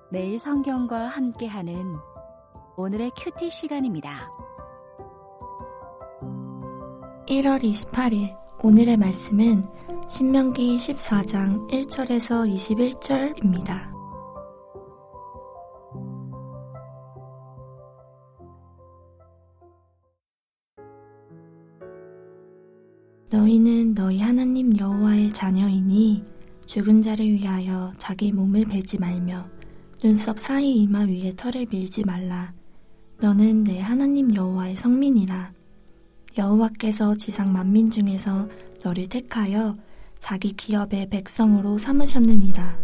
매일 성경과 함께하는 오늘의 큐티 시간입니다. 1월 28일 오늘의 말씀은 신명기 14장 1절에서 21절입니다. 너희는 너희 하나님 여호와의 자녀이니 죽은 자를 위하여 자기 몸을 베지 말며 눈썹 사이 이마 위에 털을 밀지 말라. 너는 내 하나님 여호와의 성민이라. 여호와께서 지상 만민 중에서 너를 택하여 자기 기업의 백성으로 삼으셨느니라.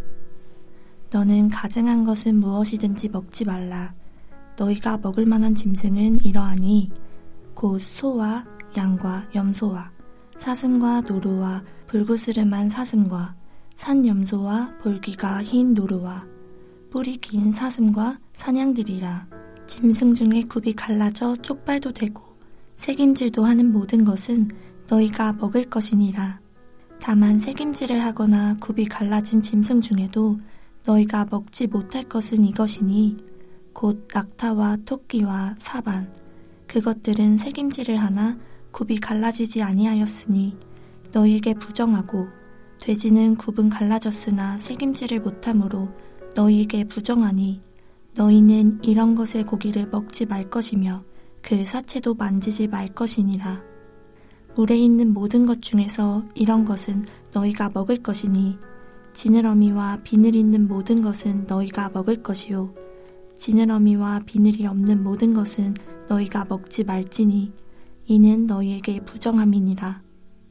너는 가증한 것은 무엇이든지 먹지 말라. 너희가 먹을 만한 짐승은 이러하니 곧 소와 양과 염소와 사슴과 노루와 불구스름한 사슴과 산염소와 볼기가 흰 노루와 뿔이 긴 사슴과 사냥들이라. 짐승 중에 굽이 갈라져 쪽발도 되고 새김질도 하는 모든 것은 너희가 먹을 것이니라. 다만 새김질을 하거나 굽이 갈라진 짐승 중에도 너희가 먹지 못할 것은 이것이니 곧 낙타와 토끼와 사반, 그것들은 새김질을 하나 굽이 갈라지지 아니하였으니 너희에게 부정하고 돼지는 굽은 갈라졌으나 새김질을 못하므로 너희에게 부정하니 너희는 이런 것의 고기를 먹지 말 것이며 그 사체도 만지지 말 것이니라. 물에 있는 모든 것 중에서 이런 것은 너희가 먹을 것이니 지느러미와 비늘 있는 모든 것은 너희가 먹을 것이요 지느러미와 비늘이 없는 모든 것은 너희가 먹지 말지니 이는 너희에게 부정함이니라.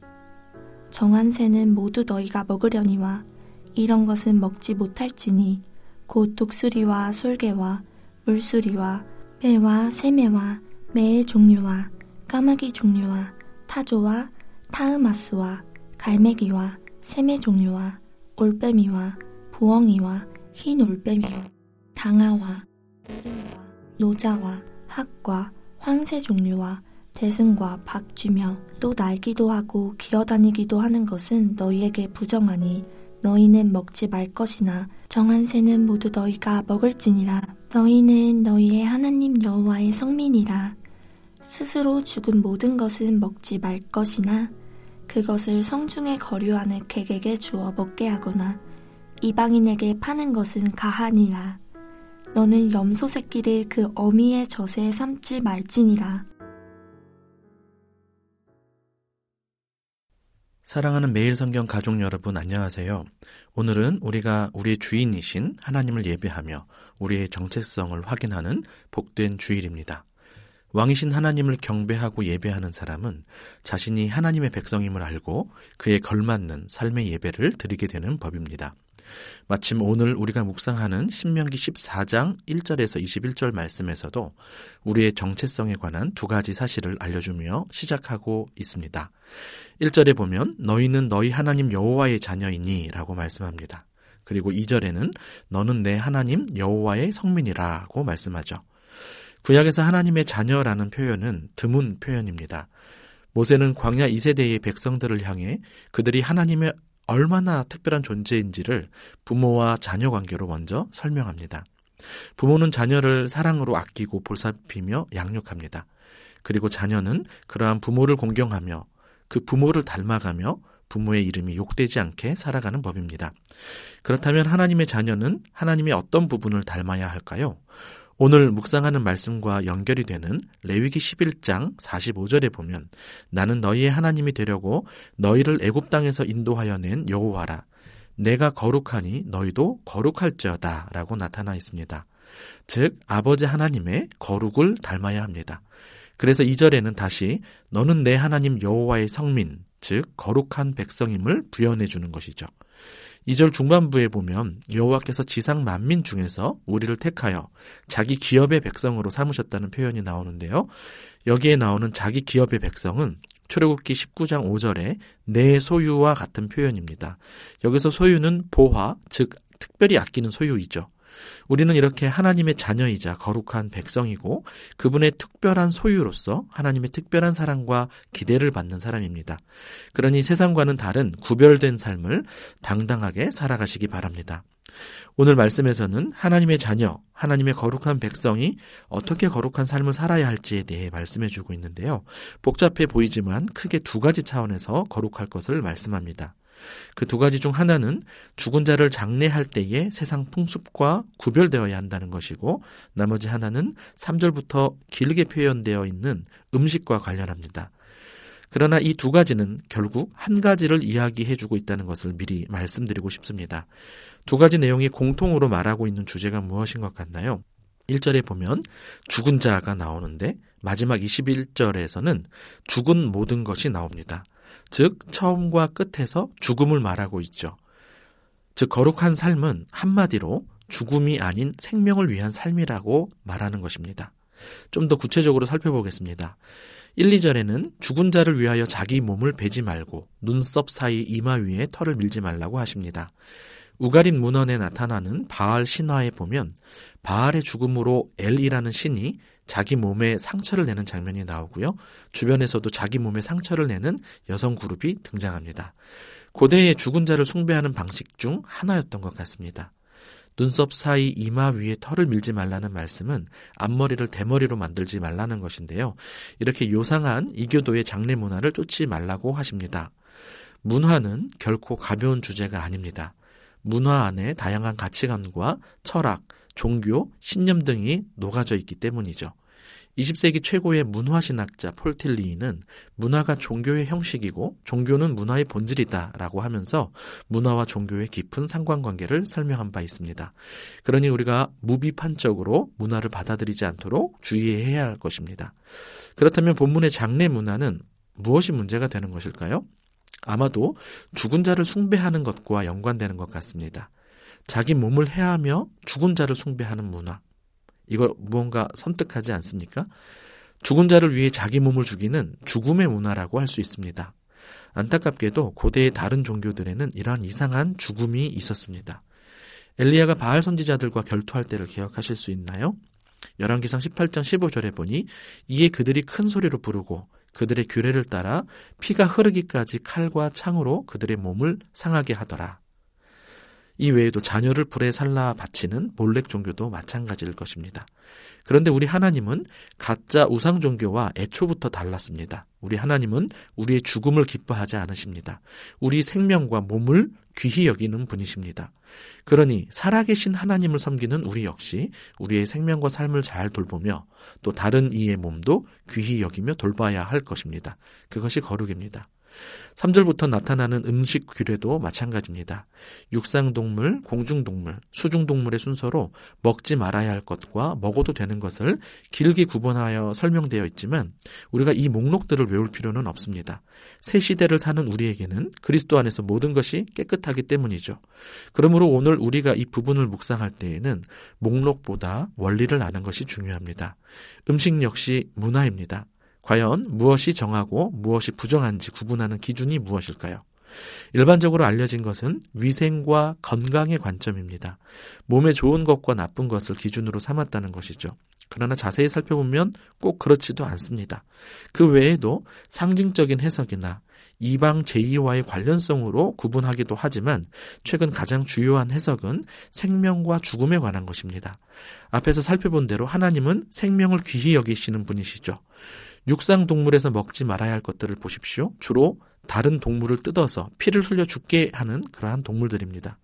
정한 새는 모두 너희가 먹으려니와 이런 것은 먹지 못할지니 곧 독수리와 솔개와 물수리와 매와 새매와 매의 종류와 까마귀 종류와 타조와 타으마스와 갈매기와 새매 종류와 올빼미와 부엉이와 흰 올빼미와 당아와 노름과 노자와 학과 황새 종류와 대승과 박쥐며 또 날기도 하고 기어다니기도 하는 것은 너희에게 부정하니 너희는 먹지 말 것이나 정한 새는 모두 너희가 먹을지니라. 너희는 너희의 하나님 여호와의 성민이라. 스스로 죽은 모든 것은 먹지 말 것이나 그것을 성중의 거류 안에 객에게 주어 먹게 하거나 이방인에게 파는 것은 가하니라. 너는 염소 새끼를 그 어미의 젖에 삶지 말지니라. 사랑하는 매일 성경 가족 여러분, 안녕하세요. 오늘은 우리가 우리의 주인이신 하나님을 예배하며 우리의 정체성을 확인하는 복된 주일입니다. 왕이신 하나님을 경배하고 예배하는 사람은 자신이 하나님의 백성임을 알고 그에 걸맞는 삶의 예배를 드리게 되는 법입니다. 마침 오늘 우리가 묵상하는 신명기 14장 1절에서 21절 말씀에서도 우리의 정체성에 관한 두 가지 사실을 알려주며 시작하고 있습니다. 1절에 보면 너희는 너희 하나님 여호와의 자녀이니 라고 말씀합니다. 그리고 2절에는 너는 내 하나님 여호와의 성민이라고 말씀하죠. 구약에서 하나님의 자녀라는 표현은 드문 표현입니다. 모세는 광야 2세대의 백성들을 향해 그들이 하나님의 얼마나 특별한 존재인지를 부모와 자녀 관계로 먼저 설명합니다. 부모는 자녀를 사랑으로 아끼고 보살피며 양육합니다. 그리고 자녀는 그러한 부모를 공경하며 그 부모를 닮아가며 부모의 이름이 욕되지 않게 살아가는 법입니다. 그렇다면 하나님의 자녀는 하나님의 어떤 부분을 닮아야 할까요? 오늘 묵상하는 말씀과 연결이 되는 레위기 11장 45절에 보면 나는 너희의 하나님이 되려고 너희를 애굽 땅에서 인도하여 낸 여호와라. 내가 거룩하니 너희도 거룩할지어다 라고 나타나 있습니다. 즉 아버지 하나님의 거룩을 닮아야 합니다. 그래서 2절에는 다시 너는 내 하나님 여호와의 성민, 즉 거룩한 백성임을 부연해 주는 것이죠. 2절 중반부에 보면 여호와께서 지상 만민 중에서 우리를 택하여 자기 기업의 백성으로 삼으셨다는 표현이 나오는데요. 여기에 나오는 자기 기업의 백성은 출애굽기 19장 5절에 내 소유와 같은 표현입니다. 여기서 소유는 보화, 즉 특별히 아끼는 소유이죠. 우리는 이렇게 하나님의 자녀이자 거룩한 백성이고 그분의 특별한 소유로서 하나님의 특별한 사랑과 기대를 받는 사람입니다. 그러니 세상과는 다른 구별된 삶을 당당하게 살아가시기 바랍니다. 오늘 말씀에서는 하나님의 자녀, 하나님의 거룩한 백성이 어떻게 거룩한 삶을 살아야 할지에 대해 말씀해주고 있는데요. 복잡해 보이지만 크게 두 가지 차원에서 거룩할 것을 말씀합니다. 그 두 가지 중 하나는 죽은 자를 장례할 때의 세상 풍습과 구별되어야 한다는 것이고, 나머지 하나는 3절부터 길게 표현되어 있는 음식과 관련합니다. 그러나 이 두 가지는 결국 한 가지를 이야기해주고 있다는 것을 미리 말씀드리고 싶습니다. 두 가지 내용이 공통으로 말하고 있는 주제가 무엇인 것 같나요? 1절에 보면 죽은 자가 나오는데 마지막 21절에서는 죽은 모든 것이 나옵니다. 즉 처음과 끝에서 죽음을 말하고 있죠. 즉 거룩한 삶은 한마디로 죽음이 아닌 생명을 위한 삶이라고 말하는 것입니다. 좀 더 구체적으로 살펴보겠습니다. 1, 2절에는 죽은 자를 위하여 자기 몸을 베지 말고 눈썹 사이 이마 위에 털을 밀지 말라고 하십니다. 우가린 문헌에 나타나는 바알 신화에 보면 바알의 죽음으로 엘이라는 신이 자기 몸에 상처를 내는 장면이 나오고요. 주변에서도 자기 몸에 상처를 내는 여성 그룹이 등장합니다. 고대의 죽은 자를 숭배하는 방식 중 하나였던 것 같습니다. 눈썹 사이 이마 위에 털을 밀지 말라는 말씀은 앞머리를 대머리로 만들지 말라는 것인데요. 이렇게 요상한 이교도의 장례 문화를 쫓지 말라고 하십니다. 문화는 결코 가벼운 주제가 아닙니다. 문화 안에 다양한 가치관과 철학, 종교, 신념 등이 녹아져 있기 때문이죠. 20세기 최고의 문화신학자 폴 틸리히는 문화가 종교의 형식이고 종교는 문화의 본질이다 라고 하면서 문화와 종교의 깊은 상관관계를 설명한 바 있습니다. 그러니 우리가 무비판적으로 문화를 받아들이지 않도록 주의해야 할 것입니다. 그렇다면 본문의 장례 문화는 무엇이 문제가 되는 것일까요? 아마도 죽은 자를 숭배하는 것과 연관되는 것 같습니다. 자기 몸을 해하며 죽은 자를 숭배하는 문화. 이거 무언가 섬뜩하지 않습니까? 죽은 자를 위해 자기 몸을 죽이는 죽음의 문화라고 할 수 있습니다. 안타깝게도 고대의 다른 종교들에는 이러한 이상한 죽음이 있었습니다. 엘리야가 바알 선지자들과 결투할 때를 기억하실 수 있나요? 열왕기상 18장 15절에 보니 이에 그들이 큰 소리로 부르고 그들의 규례를 따라 피가 흐르기까지 칼과 창으로 그들의 몸을 상하게 하더라. 이 외에도 자녀를 불에 살라 바치는 몰렉 종교도 마찬가지일 것입니다. 그런데 우리 하나님은 가짜 우상 종교와 애초부터 달랐습니다. 우리 하나님은 우리의 죽음을 기뻐하지 않으십니다. 우리 생명과 몸을 귀히 여기는 분이십니다. 그러니 살아계신 하나님을 섬기는 우리 역시 우리의 생명과 삶을 잘 돌보며 또 다른 이의 몸도 귀히 여기며 돌봐야 할 것입니다. 그것이 거룩입니다. 3절부터 나타나는 음식 규례도 마찬가지입니다. 육상동물, 공중동물, 수중동물의 순서로 먹지 말아야 할 것과 먹어도 되는 것을 길게 구분하여 설명되어 있지만 우리가 이 목록들을 외울 필요는 없습니다. 새 시대를 사는 우리에게는 그리스도 안에서 모든 것이 깨끗하기 때문이죠. 그러므로 오늘 우리가 이 부분을 묵상할 때에는 목록보다 원리를 아는 것이 중요합니다. 음식 역시 문화입니다. 과연 무엇이 정하고 무엇이 부정한지 구분하는 기준이 무엇일까요? 일반적으로 알려진 것은 위생과 건강의 관점입니다. 몸에 좋은 것과 나쁜 것을 기준으로 삼았다는 것이죠. 그러나 자세히 살펴보면 꼭 그렇지도 않습니다. 그 외에도 상징적인 해석이나 이방 제의와의 관련성으로 구분하기도 하지만 최근 가장 주요한 해석은 생명과 죽음에 관한 것입니다. 앞에서 살펴본 대로 하나님은 생명을 귀히 여기시는 분이시죠. 육상 동물에서 먹지 말아야 할 것들을 보십시오. 주로 다른 동물을 뜯어서 피를 흘려 죽게 하는 그러한 동물들입니다.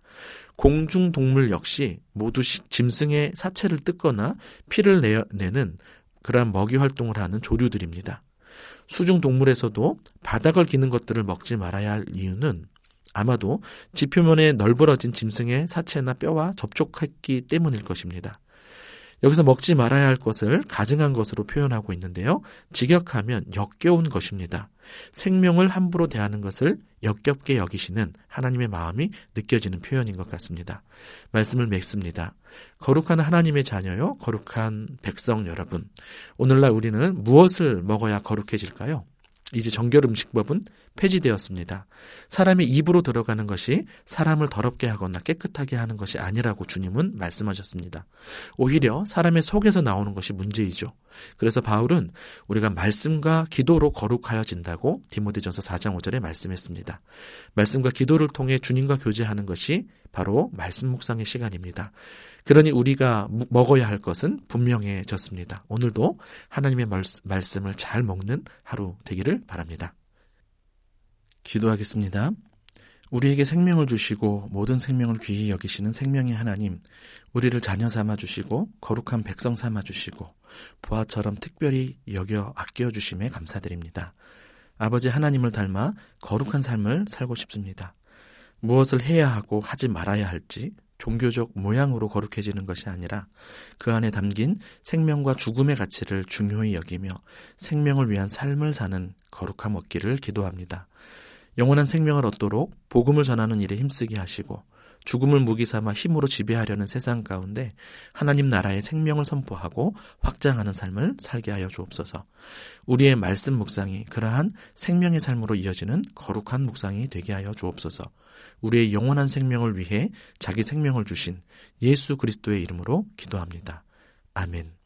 공중 동물 역시 모두 짐승의 사체를 뜯거나 피를 내는 그러한 먹이 활동을 하는 조류들입니다. 수중 동물에서도 바닥을 기는 것들을 먹지 말아야 할 이유는 아마도 지표면에 널브러진 짐승의 사체나 뼈와 접촉했기 때문일 것입니다. 여기서 먹지 말아야 할 것을 가증한 것으로 표현하고 있는데요. 직역하면 역겨운 것입니다. 생명을 함부로 대하는 것을 역겹게 여기시는 하나님의 마음이 느껴지는 표현인 것 같습니다. 말씀을 맺습니다. 거룩한 하나님의 자녀요, 거룩한 백성 여러분. 오늘날 우리는 무엇을 먹어야 거룩해질까요? 이제 정결 음식법은 폐지되었습니다. 사람의 입으로 들어가는 것이 사람을 더럽게 하거나 깨끗하게 하는 것이 아니라고 주님은 말씀하셨습니다. 오히려 사람의 속에서 나오는 것이 문제이죠. 그래서 바울은 우리가 말씀과 기도로 거룩하여진다고 디모데전서 4장 5절에 말씀했습니다. 말씀과 기도를 통해 주님과 교제하는 것이 바로 말씀 묵상의 시간입니다. 그러니 우리가 먹어야 할 것은 분명해졌습니다. 오늘도 하나님의 말씀을 잘 먹는 하루 되기를 바랍니다. 기도하겠습니다. 우리에게 생명을 주시고 모든 생명을 귀히 여기시는 생명의 하나님, 우리를 자녀 삼아 주시고 거룩한 백성 삼아 주시고 보아처럼 특별히 여겨 아껴 주심에 감사드립니다. 아버지 하나님을 닮아 거룩한 삶을 살고 싶습니다. 무엇을 해야 하고 하지 말아야 할지 종교적 모양으로 거룩해지는 것이 아니라 그 안에 담긴 생명과 죽음의 가치를 중요히 여기며 생명을 위한 삶을 사는 거룩함 얻기를 기도합니다. 영원한 생명을 얻도록 복음을 전하는 일에 힘쓰게 하시고 죽음을 무기 삼아 힘으로 지배하려는 세상 가운데 하나님 나라의 생명을 선포하고 확장하는 삶을 살게 하여 주옵소서. 우리의 말씀 묵상이 그러한 생명의 삶으로 이어지는 거룩한 묵상이 되게 하여 주옵소서. 우리의 영원한 생명을 위해 자기 생명을 주신 예수 그리스도의 이름으로 기도합니다. 아멘.